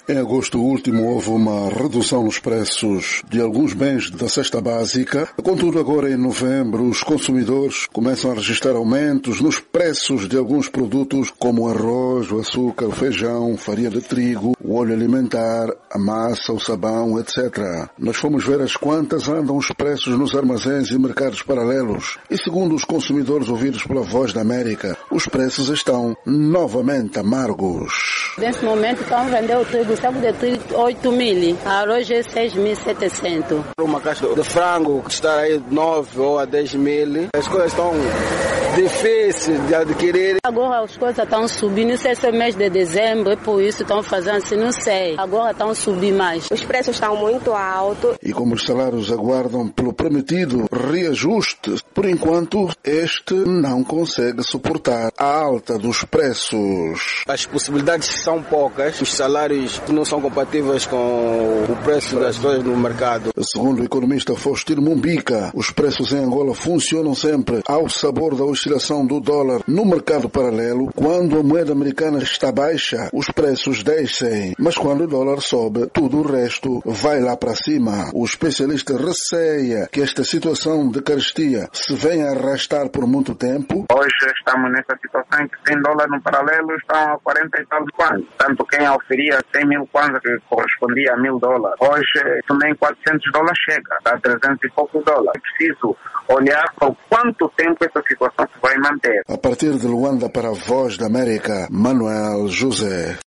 Em agosto último houve uma redução nos preços de alguns bens da cesta básica. Contudo, agora em novembro, os consumidores começam a registrar aumentos nos preços de alguns produtos como o arroz, o açúcar, o feijão, farinha de trigo, o óleo alimentar, a massa, o sabão, etc. Nós fomos ver as quantas andam os preços nos armazéns e mercados paralelos. E segundo os consumidores ouvidos pela Voz da América, os preços estão novamente amargos. Nesse momento estão vendendo o trigo, saco de trigo 8.000, arroz é 6.700. Uma caixa de frango que está aí 9 ou a 10.000, as coisas estão difíceis de adquirir. Agora as coisas estão subindo, não sei se é mês de dezembro, por isso estão fazendo assim, não sei. Agora estão subindo mais. Os preços estão muito altos. E como os salários aguardam pelo prometido reajuste, por enquanto este não consegue suportar a alta dos preços. As possibilidades são poucas, os salários não são compatíveis com o preço das coisas no mercado. Segundo o economista Faustino Mumbica, os preços em Angola funcionam sempre ao sabor da oscilação do dólar no mercado paralelo. Quando a moeda americana está baixa, os preços descem, mas quando o dólar sobe, tudo o resto vai lá para cima. O especialista receia que esta situação de carestia se venha a arrastar por muito tempo. Hoje estamos nessa situação em que 100 dólares no paralelo estão a 40 e tal de kwanza. Tanto quem oferia 100.000 kwanza que correspondia a 1.000 dólares. Hoje nem 400 dólares chega, a 300 e poucos dólares. É preciso olhar por quanto tempo essa situação se vai manter. A partir de Luanda para a Voz da América, Manuel José.